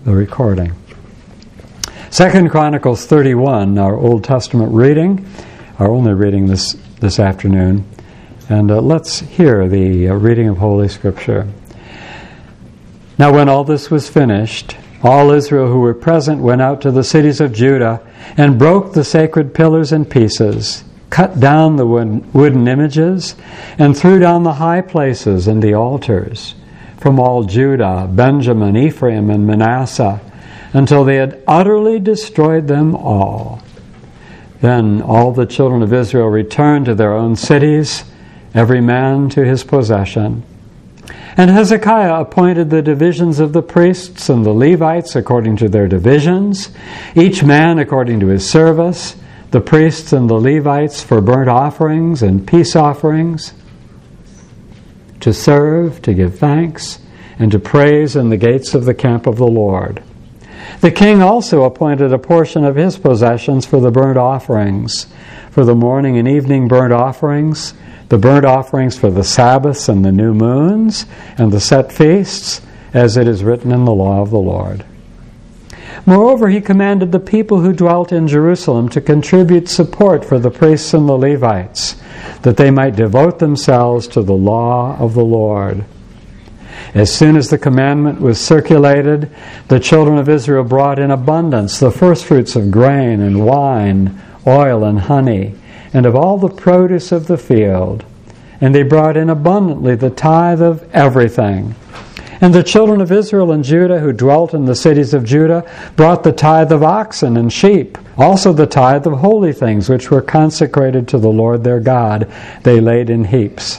the recording. 2 Chronicles 31, our Old Testament reading, our only reading this afternoon. And let's hear the reading of Holy Scripture. Now when all this was finished, all Israel who were present went out to the cities of Judah and broke the sacred pillars in pieces, cut down the wooden images, and threw down the high places and the altars from all Judah, Benjamin, Ephraim, and Manasseh, until they had utterly destroyed them all. Then all the children of Israel returned to their own cities, every man to his possession. And Hezekiah appointed the divisions of the priests and the Levites according to their divisions, each man according to his service, the priests and the Levites for burnt offerings and peace offerings, to serve, to give thanks, and to praise in the gates of the camp of the Lord. The king also appointed a portion of his possessions for the burnt offerings, for the morning and evening burnt offerings, the burnt offerings for the Sabbaths and the new moons, and the set feasts, as it is written in the law of the Lord. Moreover, he commanded the people who dwelt in Jerusalem to contribute support for the priests and the Levites, that they might devote themselves to the law of the Lord. As soon as the commandment was circulated, the children of Israel brought in abundance the firstfruits of grain and wine, oil and honey, and of all the produce of the field. And they brought in abundantly the tithe of everything. And the children of Israel and Judah who dwelt in the cities of Judah brought the tithe of oxen and sheep, also the tithe of holy things which were consecrated to the Lord their God, they laid in heaps.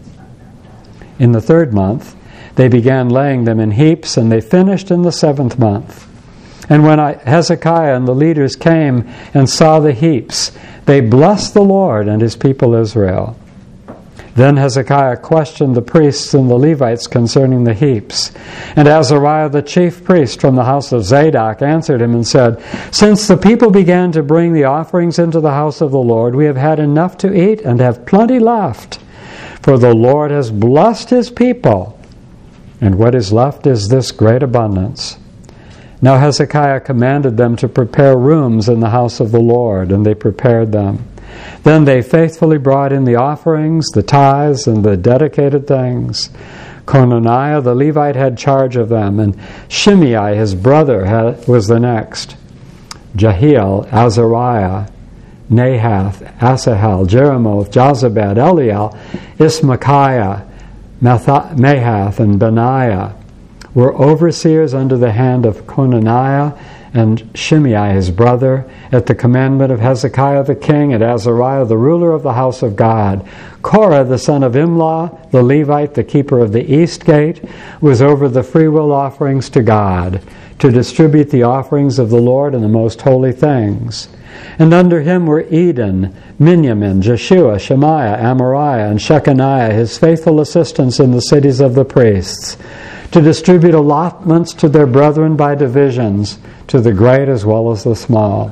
In the 3rd month, they began laying them in heaps, and they finished in the 7th month. And when Hezekiah and the leaders came and saw the heaps, they blessed the Lord and his people Israel. Then Hezekiah questioned the priests and the Levites concerning the heaps. And Azariah the chief priest from the house of Zadok answered him and said, "Since the people began to bring the offerings into the house of the Lord, we have had enough to eat and have plenty left. For the Lord has blessed his people, and what is left is this great abundance." Now Hezekiah commanded them to prepare rooms in the house of the Lord, and they prepared them. Then they faithfully brought in the offerings, the tithes, and the dedicated things. Conaniah the Levite had charge of them, and Shimei his brother was the next. Jehiel, Azariah, Nahath, Asahel, Jeremoth, Jozabad, Eliel, Ismachiah, Mahath, and Benaiah were overseers under the hand of Conaniah and Shimei his brother, at the commandment of Hezekiah the king and Azariah the ruler of the house of God. Korah the son of Imlah, the Levite, the keeper of the east gate, was over the freewill offerings to God, to distribute the offerings of the Lord and the most holy things. And under him were Eden, Miniamin, Jeshua, Shemaiah, Amariah, and Shechaniah, his faithful assistants in the cities of the priests, to distribute allotments to their brethren by divisions, to the great as well as the small.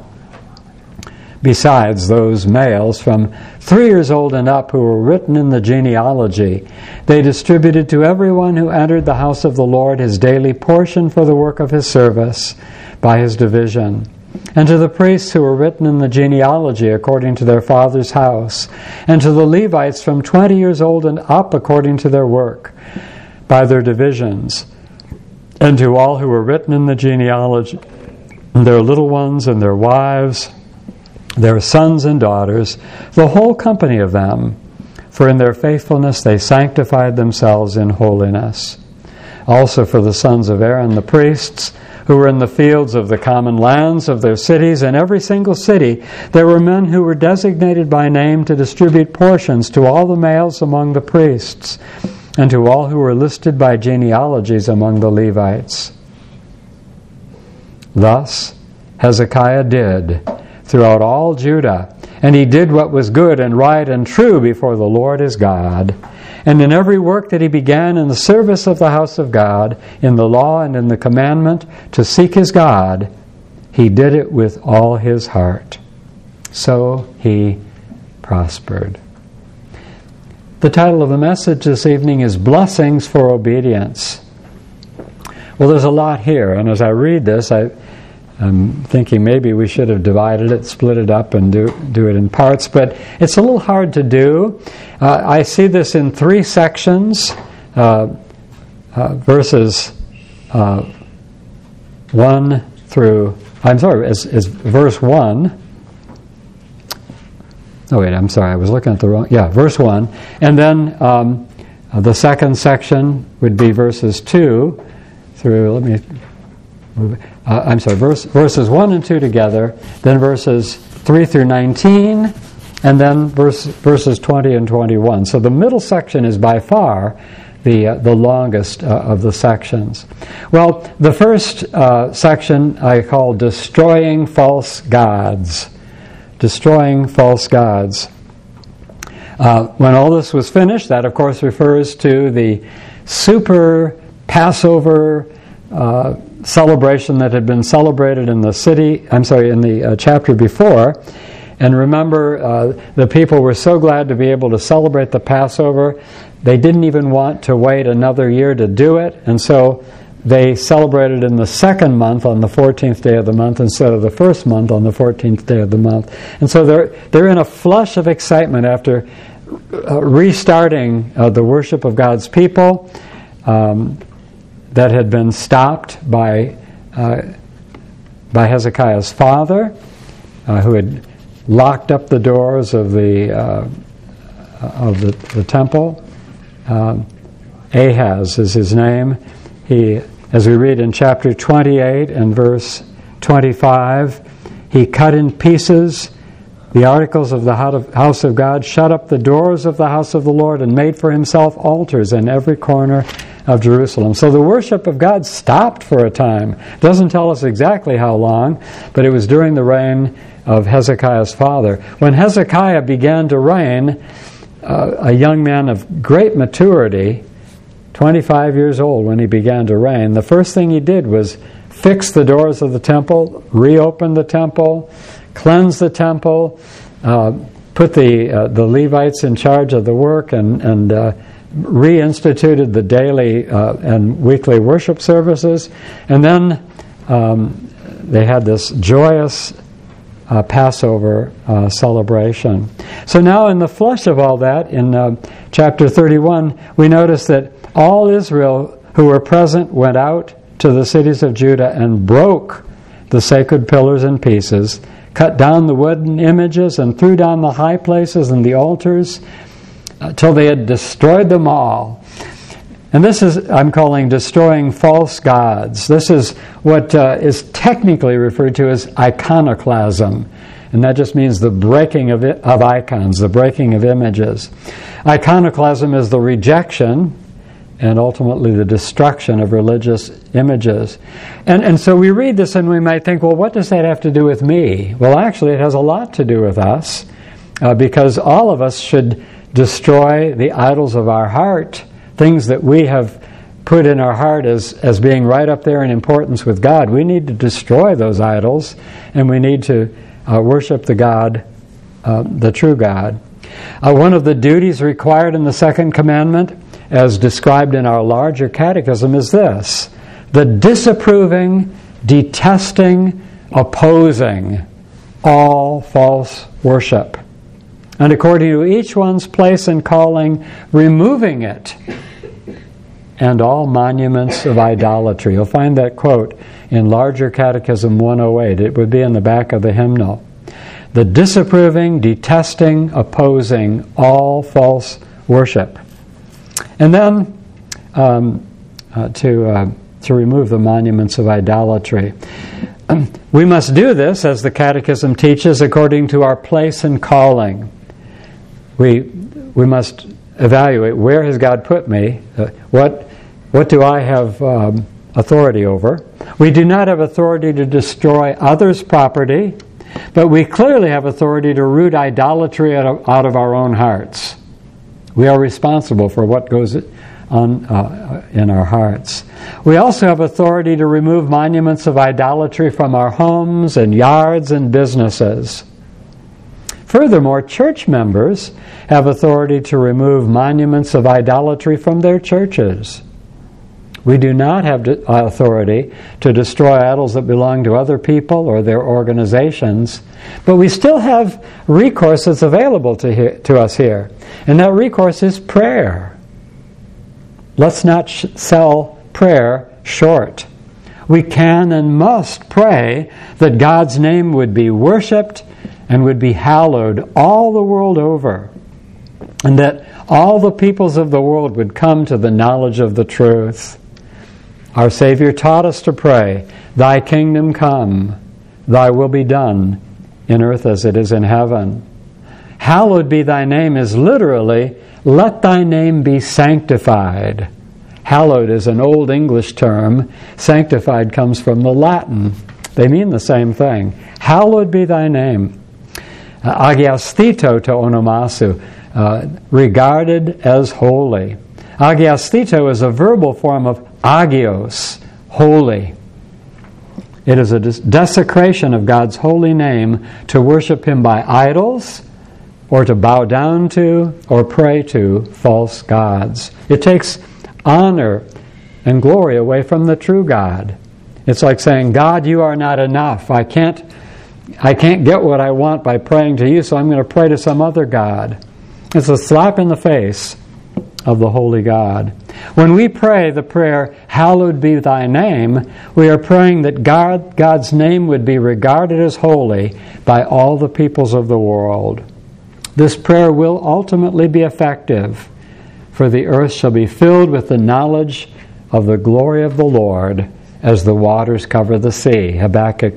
Besides those males from 3 years old and up who were written in the genealogy, they distributed to everyone who entered the house of the Lord his daily portion for the work of his service by his division. And to the priests who were written in the genealogy according to their father's house, and to the Levites from 20 years old and up according to their work, by their divisions, and to all who were written in the genealogy, their little ones and their wives, their sons and daughters, the whole company of them, for in their faithfulness they sanctified themselves in holiness. Also for the sons of Aaron the priests, who were in the fields of the common lands of their cities, in every single city, there were men who were designated by name to distribute portions to all the males among the priests, and to all who were listed by genealogies among the Levites. Thus Hezekiah did throughout all Judah, and he did what was good and right and true before the Lord his God. And in every work that he began in the service of the house of God, in the law and in the commandment, to seek his God, he did it with all his heart. So he prospered. The title of the message this evening is Blessings for Obedience. Well, there's a lot here, and as I read this, I'm thinking maybe we should have divided it, split it up, and do it in parts, but it's a little hard to do. I see this in 3 sections, verses 1 through, is verse 1. Oh wait, I'm sorry, I was looking at the wrong, verse 1. And then the second section would be verses 2 through, verses 1 and 2 together, then verses 3 through 19, and then verses 20 and 21. So the middle section is by far the longest of the sections. Well, the first section I call Destroying False Gods. Destroying false gods. When all this was finished, that of course refers to the super Passover celebration that had been celebrated in the chapter before. And remember, the people were so glad to be able to celebrate the Passover, they didn't even want to wait another year to do it, and so they celebrated in the second month on the 14th day of the month instead of the first month on the 14th day of the month. And so they're in a flush of excitement after restarting the worship of God's people that had been stopped by Hezekiah's father, who had locked up the doors of the temple. Ahaz is his name. He, as we read in chapter 28 and verse 25, he cut in pieces the articles of the house of God, shut up the doors of the house of the Lord, and made for himself altars in every corner of Jerusalem. So the worship of God stopped for a time. It doesn't tell us exactly how long, but it was during the reign of Hezekiah's father. When Hezekiah began to reign, a young man of great maturity, 25 years old when he began to reign, the first thing he did was fix the doors of the temple, reopen the temple, cleanse the temple, put the Levites in charge of the work, and reinstituted the daily and weekly worship services. And then they had this joyous Passover celebration. So now in the flush of all that, in chapter 31, we notice that all Israel who were present went out to the cities of Judah and broke the sacred pillars in pieces, cut down the wooden images, and threw down the high places and the altars till they had destroyed them all. And this is, I'm calling, destroying false gods. This is what is technically referred to as iconoclasm. And that just means the breaking of icons, the breaking of images. Iconoclasm is the rejection and ultimately the destruction of religious images. And so we read this and we might think, well, what does that have to do with me? Well, actually, it has a lot to do with us, because all of us should destroy the idols of our heart, things that we have put in our heart as being right up there in importance with God. We need to destroy those idols, and we need to worship the God, the true God. One of the duties required in the second commandment, as described in our larger catechism, is this: the disapproving, detesting, opposing all false worship, and according to each one's place and calling, removing it, and all monuments of idolatry. You'll find that quote in Larger Catechism 108. It would be in the back of the hymnal. The disapproving, detesting, opposing all false worship. And then to remove the monuments of idolatry. We must do this, as the Catechism teaches, according to our place and calling. We must evaluate, where has God put me? What do I have authority over? We do not have authority to destroy others' property, but we clearly have authority to root idolatry out of our own hearts. We are responsible for what goes on in our hearts. We also have authority to remove monuments of idolatry from our homes and yards and businesses. Furthermore, church members have authority to remove monuments of idolatry from their churches. We do not have authority to destroy idols that belong to other people or their organizations, but we still have recourse that's available to us here. And that recourse is prayer. Let's not sell prayer short. We can and must pray that God's name would be worshipped and would be hallowed all the world over, and that all the peoples of the world would come to the knowledge of the truth. Our Savior taught us to pray, "Thy kingdom come, thy will be done, in earth as it is in heaven." Hallowed be thy name is literally, let thy name be sanctified. Hallowed is an old English term. Sanctified comes from the Latin. They mean the same thing. Hallowed be thy name. Agiasthito to onomasu, regarded as holy. Agiasthito is a verbal form of agios, holy. It is a desecration of God's holy name to worship Him by idols or to bow down to or pray to false gods. It takes honor and glory away from the true God. It's like saying, God, you are not enough. I can't get what I want by praying to you, so I'm going to pray to some other God. It's a slap in the face of the holy God. When we pray the prayer, hallowed be thy name, we are praying that God's name would be regarded as holy by all the peoples of the world. This prayer will ultimately be effective, for the earth shall be filled with the knowledge of the glory of the Lord as the waters cover the sea. Habakkuk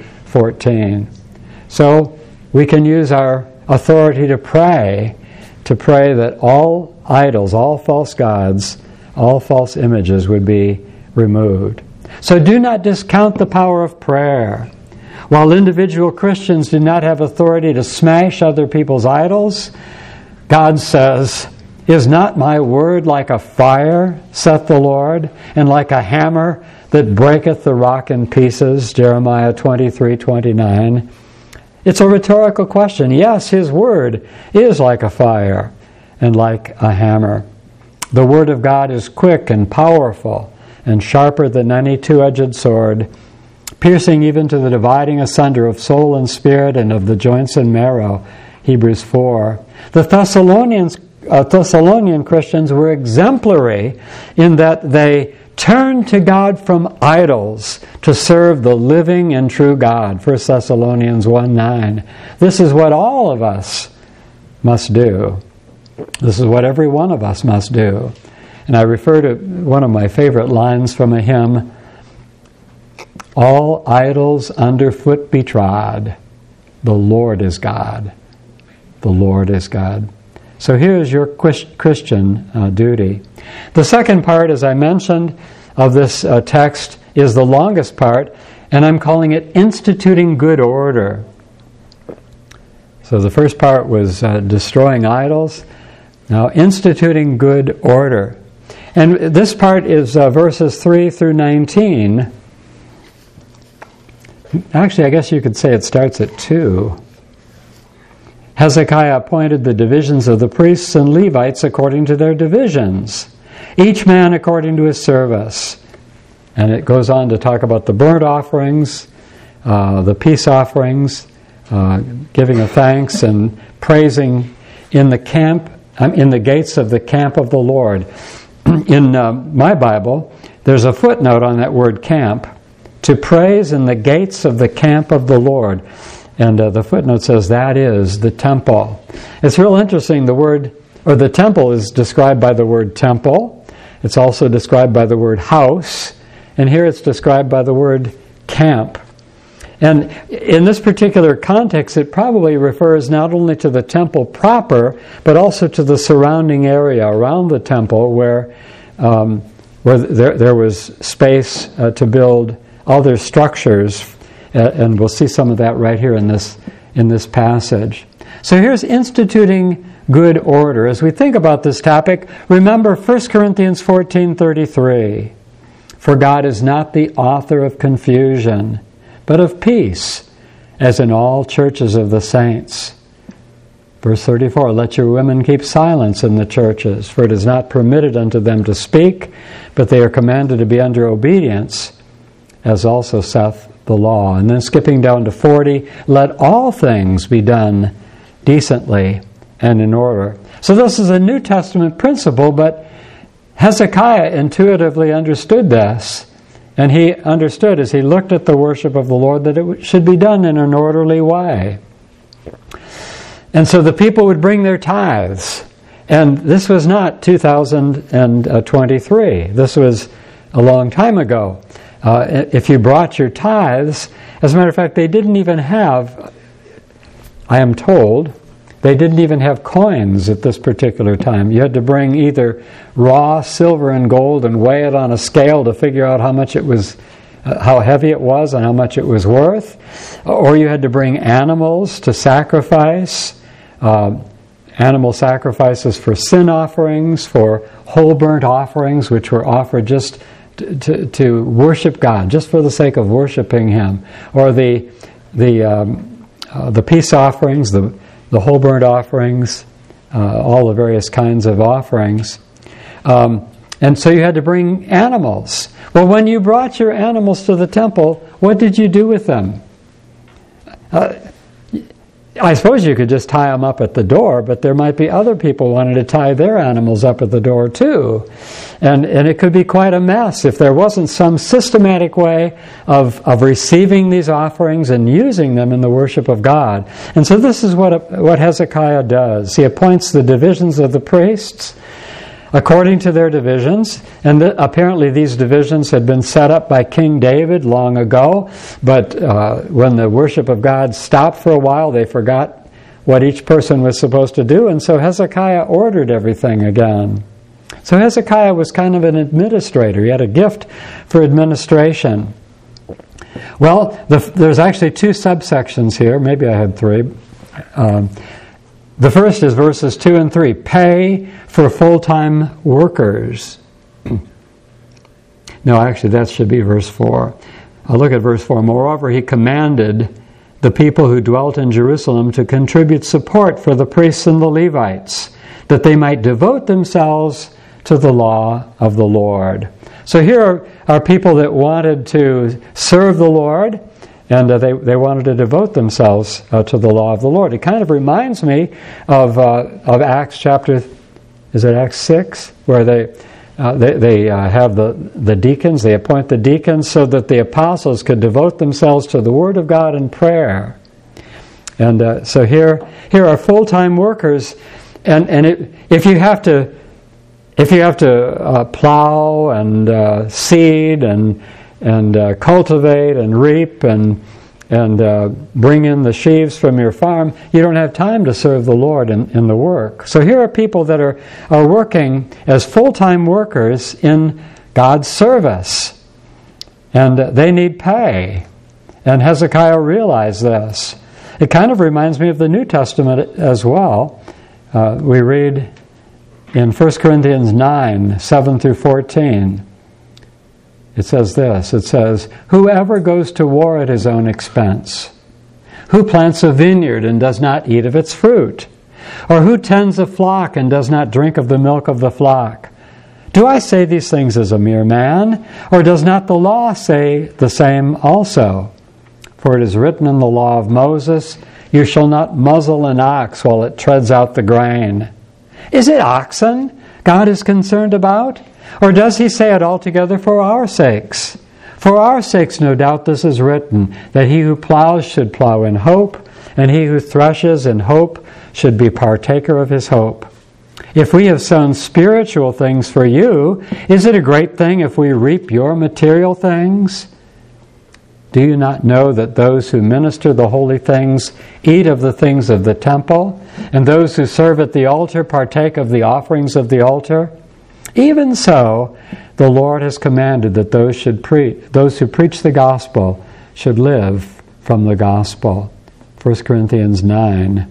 2:14. So we can use our authority to pray that all idols, all false gods, all false images would be removed. So do not discount the power of prayer. While individual Christians do not have authority to smash other people's idols, God says, "Is not my word like a fire, saith the Lord, and like a hammer that breaketh the rock in pieces?" Jeremiah 23:29. It's a rhetorical question. Yes, His word is like a fire and like a hammer. The word of God is quick and powerful and sharper than any two-edged sword, piercing even to the dividing asunder of soul and spirit and of the joints and marrow. Hebrews 4. The Thessalonian Christians were exemplary in that they turned to God from idols to serve the living and true God. 1 Thessalonians 1:9. This is what all of us must do. This is what every one of us must do. And I refer to one of my favorite lines from a hymn, "All idols underfoot be trod, the Lord is God. The Lord is God." So here is your Christian duty. The second part, as I mentioned, of this text is the longest part, and I'm calling it instituting good order. So the first part was destroying idols. Now, instituting good order. And this part is verses 3 through 19. Actually, I guess you could say it starts at 2. Hezekiah appointed the divisions of the priests and Levites according to their divisions, each man according to his service. And it goes on to talk about the burnt offerings, the peace offerings, giving of thanks and praising in the gates of the camp of the Lord. In my Bible, there's a footnote on that word camp, to praise in the gates of the camp of the Lord. And the footnote says that is the temple. It's real interesting. The temple is described by the word temple. It's also described by the word house. And here it's described by the word camp. And in this particular context, it probably refers not only to the temple proper, but also to the surrounding area around the temple where there was space to build other structures. And we'll see some of that right here in this passage. So here's instituting good order. As we think about this topic, remember 1 Corinthians 14:33. "For God is not the author of confusion, but of peace, as in all churches of the saints." Verse 34, let your women keep silence in the churches, for it is not permitted unto them to speak, but they are commanded to be under obedience, as also saith the law. And then skipping down to 40, let all things be done decently and in order. So this is a New Testament principle, but Hezekiah intuitively understood this. And he understood as he looked at the worship of the Lord that it should be done in an orderly way. And so the people would bring their tithes. And this was not 2023. This was a long time ago. If you brought your tithes, as a matter of fact, they didn't even have, I am told, they didn't even have coins at this particular time. You had to bring either raw silver and gold and weigh it on a scale to figure out how much it was, how heavy it was and how much it was worth. Or you had to bring animals to sacrifice, animal sacrifices for sin offerings, for whole burnt offerings, which were offered just to worship God, just for the sake of worshiping Him. Or the peace offerings, the whole burnt offerings, all the various kinds of offerings. And so you had to bring animals. Well, when you brought your animals to the temple, what did you do with them? I suppose you could just tie them up at the door, but there might be other people wanting to tie their animals up at the door too. And it could be quite a mess if there wasn't some systematic way of receiving these offerings and using them in the worship of God. And so this is what Hezekiah does. He appoints the divisions of the priests according to their divisions, and apparently these divisions had been set up by King David long ago, but when the worship of God stopped for a while, they forgot what each person was supposed to do, and so Hezekiah ordered everything again. So Hezekiah was kind of an administrator. He had a gift for administration. Well, there's actually two subsections here. Maybe I had three. The first is verses 2 and 3. Pay for full-time workers. No, actually, that should be verse 4. I'll look at verse 4. Moreover, he commanded the people who dwelt in Jerusalem to contribute support for the priests and the Levites, that they might devote themselves to the law of the Lord. So here are people that wanted to serve the Lord, and they wanted to devote themselves to the law of the Lord. It kind of reminds me of Acts chapter, is it Acts 6? Where they have the deacons, they appoint the deacons so that the apostles could devote themselves to the Word of God and prayer. And so here are full-time workers, and if you have to plow and seed and cultivate and reap and bring in the sheaves from your farm, you don't have time to serve the Lord in the work. So here are people that are working as full-time workers in God's service, and they need pay. And Hezekiah realized this. It kind of reminds me of the New Testament as well. We read in 1 Corinthians 9, 7 through 14, it says this, it says, whoever goes to war at his own expense, who plants a vineyard and does not eat of its fruit, or who tends a flock and does not drink of the milk of the flock. Do I say these things as a mere man, or does not the law say the same also? For it is written in the law of Moses, you shall not muzzle an ox while it treads out the grain. Is it oxen God is concerned about? Or does he say it altogether for our sakes? For our sakes, no doubt, this is written, that he who plows should plow in hope, and he who threshes in hope should be partaker of his hope. If we have sown spiritual things for you, is it a great thing if we reap your material things? Do you not know that those who minister the holy things eat of the things of the temple, and those who serve at the altar partake of the offerings of the altar? Even so, the Lord has commanded that those who preach the gospel should live from the gospel. 1 Corinthians 9,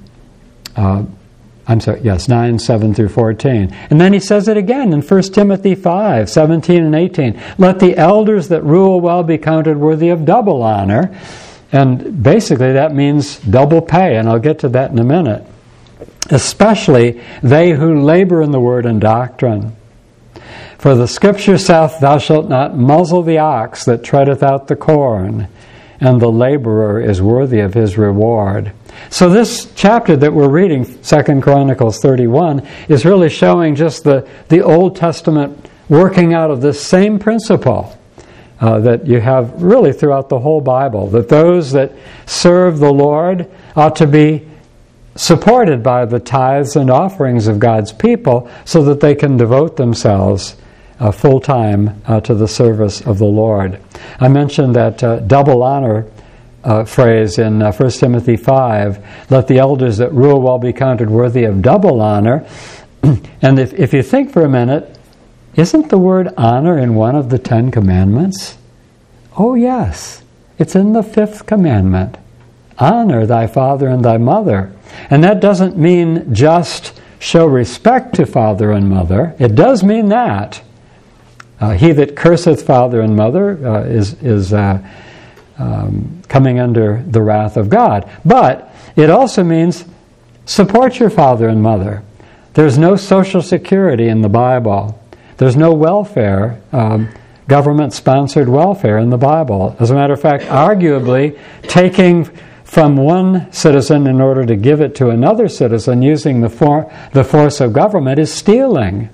9, 7 through 14. And then he says it again in 1 Timothy 5, 17 and 18. Let the elders that rule well be counted worthy of double honor. And basically that means double pay, and I'll get to that in a minute. especially they who labor in the word and doctrine. For the Scripture saith, Thou shalt not muzzle the ox that treadeth out the corn, and the laborer is worthy of his reward. So this chapter that we're reading, 2 Chronicles 31, is really showing just the Old Testament working out of this same principle that you have really throughout the whole Bible, that those that serve the Lord ought to be supported by the tithes and offerings of God's people so that they can devote themselves full time to the service of the Lord. I mentioned that double honor phrase in 1 Timothy 5, let the elders that rule well be counted worthy of double honor. And if you think for a minute, isn't the word honor in one of the 10 commandments? Oh yes, it's in the 5th commandment. Honor thy father and thy mother. And that doesn't mean just show respect to father and mother. It does mean that. He that curseth father and mother is coming under the wrath of God. But it also means support your father and mother. There's no social security in the Bible. There's no welfare, government-sponsored welfare in the Bible. As a matter of fact, arguably, taking from one citizen in order to give it to another citizen using the force of government is stealing.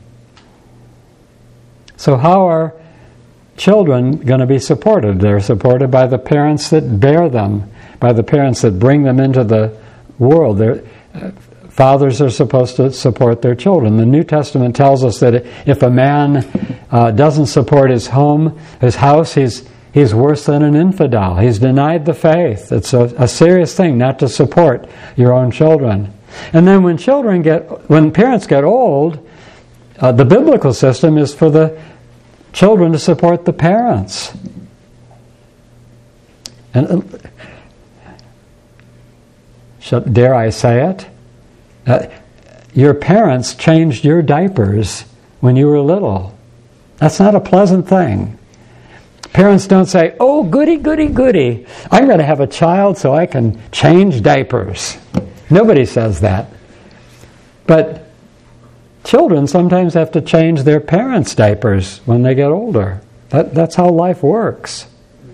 So how are children going to be supported? They're supported by the parents that bear them, by the parents that bring them into the world. Fathers are supposed to support their children. The New Testament tells us that if a man doesn't support his home, his house, he's worse than an infidel. He's denied the faith. It's a serious thing not to support your own children. And then when parents get old, the biblical system is for the children to support the parents. And dare I say it? Your parents changed your diapers when you were little. That's not a pleasant thing. Parents don't say, oh, goody, goody, goody. I'm going to have a child so I can change diapers. Nobody says that. But children sometimes have to change their parents' diapers when they get older. That's how life works.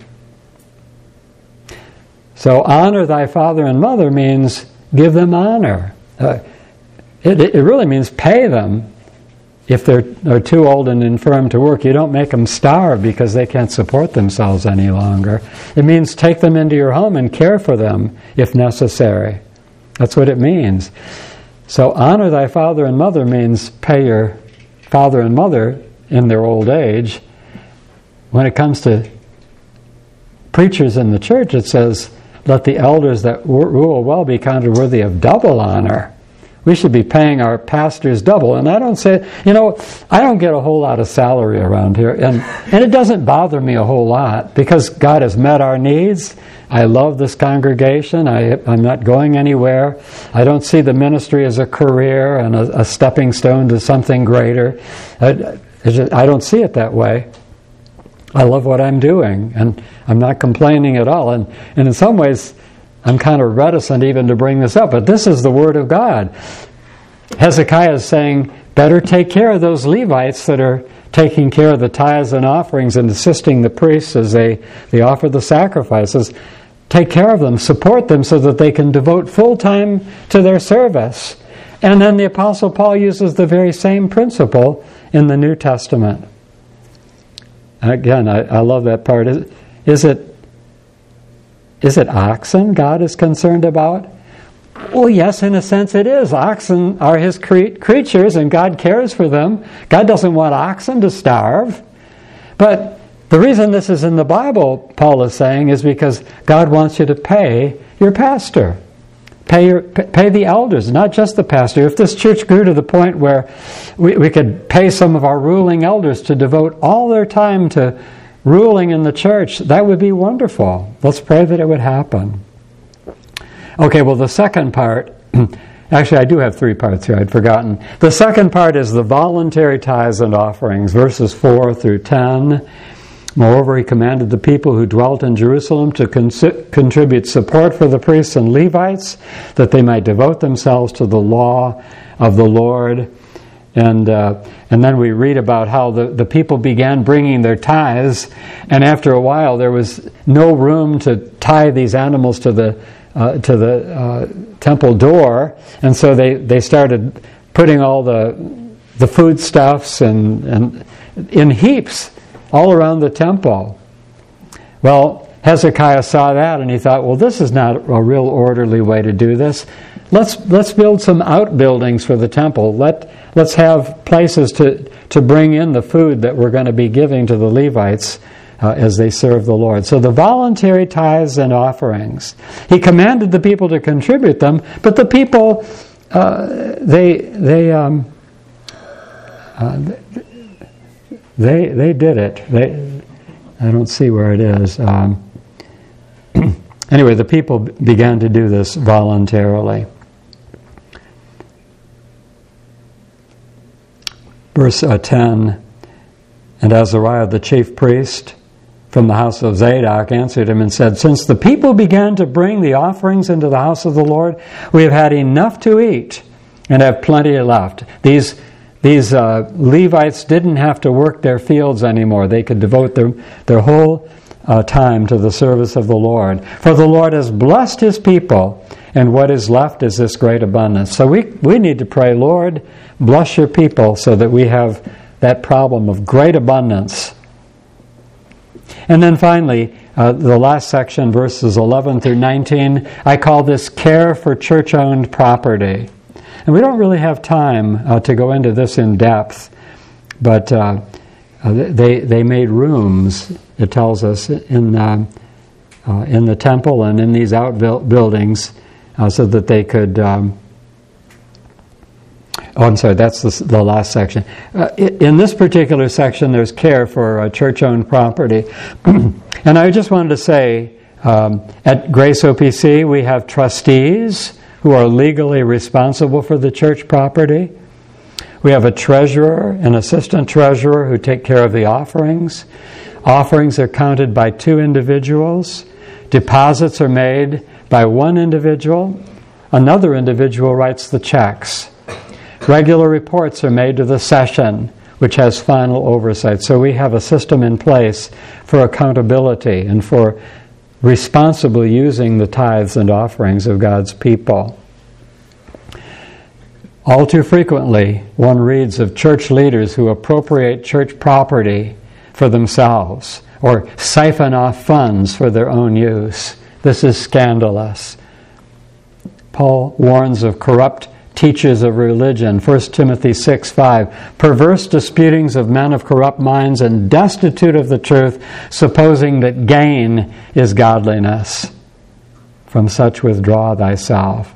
So honor thy father and mother means give them honor. It really means pay them. If they're too old and infirm to work, you don't make them starve because they can't support themselves any longer. It means take them into your home and care for them if necessary. That's what it means. So honor thy father and mother means pay your father and mother in their old age. When it comes to preachers in the church, it says, let the elders that rule well be counted worthy of double honor. We should be paying our pastors double. And I don't say, I don't get a whole lot of salary around here. And it doesn't bother me a whole lot because God has met our needs. I love this congregation. I'm not going anywhere. I don't see the ministry as a career and a stepping stone to something greater. I don't see it that way. I love what I'm doing, and I'm not complaining at all. And in some ways, I'm kind of reticent even to bring this up, but this is the Word of God. Hezekiah is saying, better take care of those Levites that are taking care of the tithes and offerings and assisting the priests as they offer the sacrifices. Take care of them, support them so that they can devote full time to their service. And then the Apostle Paul uses the very same principle in the New Testament. Again, I love that part. Is it oxen God is concerned about? Well, yes, in a sense it is. Oxen are His creatures and God cares for them. God doesn't want oxen to starve. But the reason this is in the Bible, Paul is saying, is because God wants you to pay your pastor. Pay the elders, not just the pastor. If this church grew to the point where we could pay some of our ruling elders to devote all their time to ruling in the church, that would be wonderful. Let's pray that it would happen. Okay, well, the second part, actually I do have 3 parts here, I'd forgotten. The second part is the voluntary tithes and offerings, verses 4 through 10. Moreover, he commanded the people who dwelt in Jerusalem to contribute support for the priests and Levites, that they might devote themselves to the law of the Lord. And then we read about how the people began bringing their tithes, and after a while there was no room to tie these animals to the temple door, and so they started putting all the foodstuffs and in heaps all around the temple. Well, Hezekiah saw that and he thought, well, this is not a real orderly way to do this. Let's build some outbuildings for the temple. Let's have places to bring in the food that we're going to be giving to the Levites as they serve the Lord. So the voluntary tithes and offerings. He commanded the people to contribute them, but the people they did it. I don't see where it is. Anyway, the people began to do this voluntarily. Verse 10, and Azariah the chief priest from the house of Zadok answered him and said, since the people began to bring the offerings into the house of the Lord, we have had enough to eat and have plenty left. These Levites didn't have to work their fields anymore. They could devote their whole time to the service of the Lord. For the Lord has blessed His people, and what is left is this great abundance. So we need to pray, Lord, bless your people so that we have that problem of great abundance. And then finally, the last section, verses 11 through 19, I call this care for church-owned property. And we don't really have time to go into this in depth, but they made rooms, it tells us, in the temple and in these outbuildings so that they could... I'm sorry, that's the last section. In this particular section, there's care for church-owned property. And I just wanted to say, at Grace OPC, we have trustees who are legally responsible for the church property. We have a treasurer, an assistant treasurer who take care of the offerings. Offerings are counted by 2 individuals. Deposits are made by 1 individual. Another individual writes the checks. Regular reports are made to the session, which has final oversight. So we have a system in place for accountability and for responsibly using the tithes and offerings of God's people. All too frequently, one reads of church leaders who appropriate church property for themselves or siphon off funds for their own use. This is scandalous. Paul warns of corrupt teachers of religion, 1 Timothy 6:5, perverse disputings of men of corrupt minds and destitute of the truth, supposing that gain is godliness. From such withdraw thyself.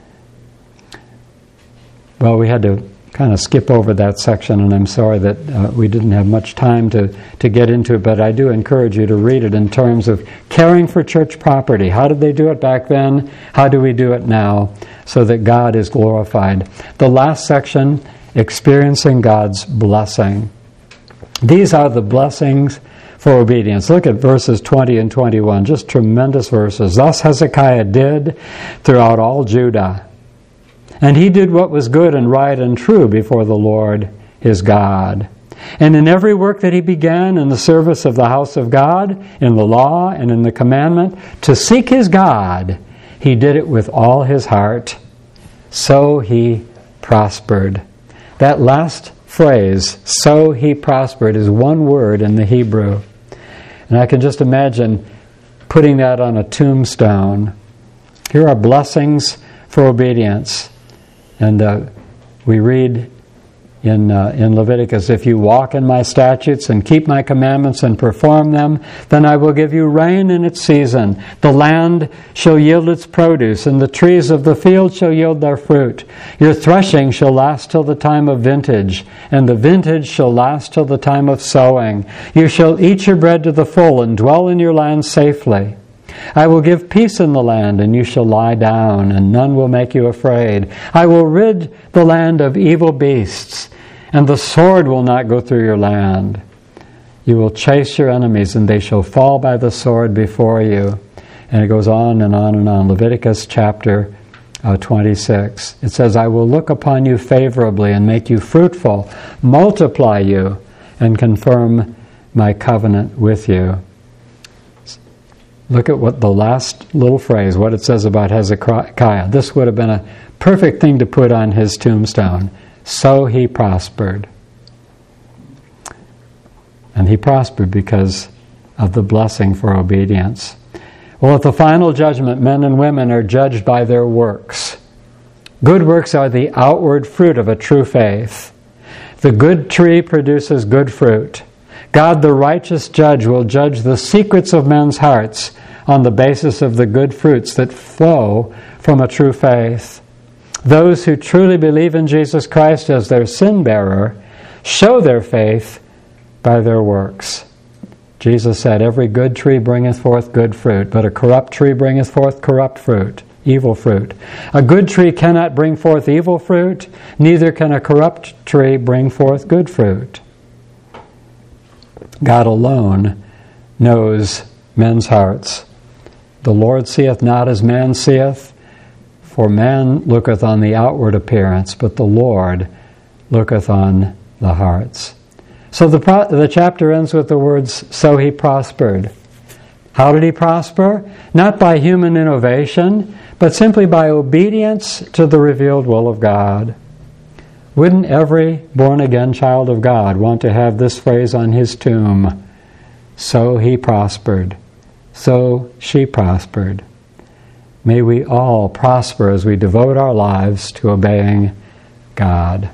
Well, we had to kind of skip over that section, and I'm sorry that we didn't have much time to get into it, but I do encourage you to read it in terms of caring for church property. How did they do it back then? How do we do it now? So that God is glorified. The last section, experiencing God's blessing. These are the blessings for obedience. Look at verses 20 and 21, just tremendous verses. Thus Hezekiah did throughout all Judah. And he did what was good and right and true before the Lord his God. And in every work that he began in the service of the house of God, in the law and in the commandment, to seek his God, he did it with all his heart. So he prospered. That last phrase, so he prospered, is one word in the Hebrew. And I can just imagine putting that on a tombstone. Here are blessings for obedience. And we read in Leviticus, if you walk in my statutes and keep my commandments and perform them, then I will give you rain in its season. The land shall yield its produce, and the trees of the field shall yield their fruit. Your threshing shall last till the time of vintage, and the vintage shall last till the time of sowing. You shall eat your bread to the full and dwell in your land safely. I will give peace in the land, and you shall lie down, and none will make you afraid. I will rid the land of evil beasts, and the sword will not go through your land. You will chase your enemies, and they shall fall by the sword before you. And it goes on and on and on. Leviticus chapter 26. It says, I will look upon you favorably and make you fruitful, multiply you, and confirm my covenant with you. Look at what the last little phrase, what it says about Hezekiah. This would have been a perfect thing to put on his tombstone. So he prospered. And he prospered because of the blessing for obedience. Well, at the final judgment, men and women are judged by their works. Good works are the outward fruit of a true faith. The good tree produces good fruit. God, the righteous judge, will judge the secrets of men's hearts on the basis of the good fruits that flow from a true faith. Those who truly believe in Jesus Christ as their sin bearer show their faith by their works. Jesus said, every good tree bringeth forth good fruit, but a corrupt tree bringeth forth corrupt fruit, evil fruit. A good tree cannot bring forth evil fruit, neither can a corrupt tree bring forth good fruit. God alone knows men's hearts. The Lord seeth not as man seeth, for man looketh on the outward appearance, but the Lord looketh on the hearts. So the chapter ends with the words, so he prospered. How did he prosper? Not by human innovation, but simply by obedience to the revealed will of God. Wouldn't every born-again child of God want to have this phrase on his tomb? So he prospered. So she prospered. May we all prosper as we devote our lives to obeying God.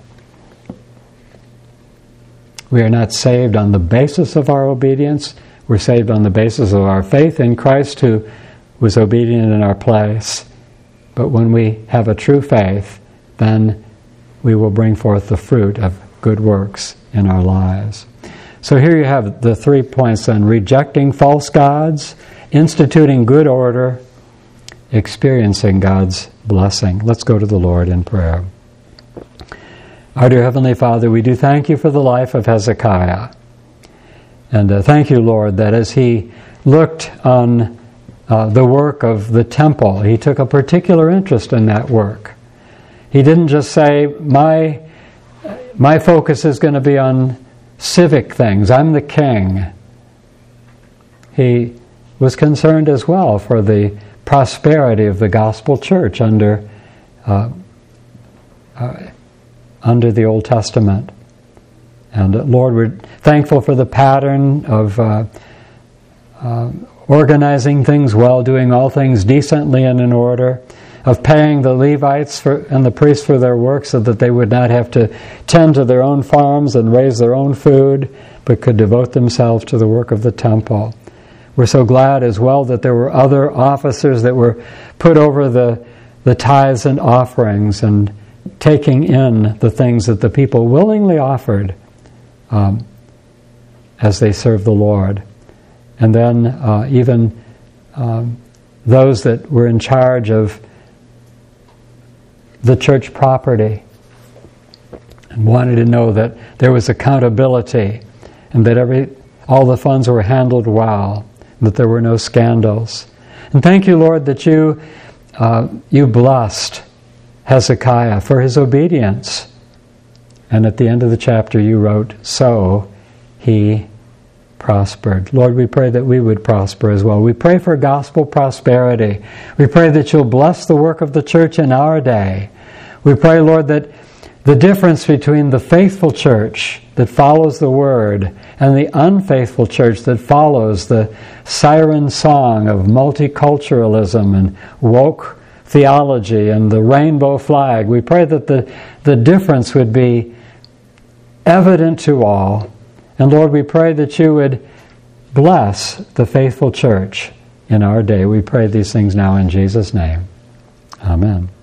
We are not saved on the basis of our obedience. We're saved on the basis of our faith in Christ, who was obedient in our place. But when we have a true faith, then we will bring forth the fruit of good works in our lives. So here you have the 3 points then: rejecting false gods, instituting good order, experiencing God's blessing. Let's go to the Lord in prayer. Our dear Heavenly Father, we do thank you for the life of Hezekiah. And thank you, Lord, that as he looked on the work of the temple, he took a particular interest in that work. He didn't just say, my focus is going to be on civic things. I'm the king. He was concerned as well for the prosperity of the gospel church under the Old Testament. And Lord, we're thankful for the pattern of organizing things well, doing all things decently and in order, of paying the Levites and the priests for their work so that they would not have to tend to their own farms and raise their own food, but could devote themselves to the work of the temple. We're so glad as well that there were other officers that were put over the tithes and offerings and taking in the things that the people willingly offered as they served the Lord. And then even those that were in charge of the church property and wanted to know that there was accountability and that all the funds were handled well, that there were no scandals. And thank you, Lord, that you blessed Hezekiah for his obedience. And at the end of the chapter you wrote, so he prospered. Lord, we pray that we would prosper as well. We pray for gospel prosperity. We pray that you'll bless the work of the church in our day. We pray, Lord, that the difference between the faithful church that follows the Word and the unfaithful church that follows the siren song of multiculturalism and woke theology and the rainbow flag, we pray that the difference would be evident to all. And Lord, we pray that you would bless the faithful church in our day. We pray these things now in Jesus' name. Amen.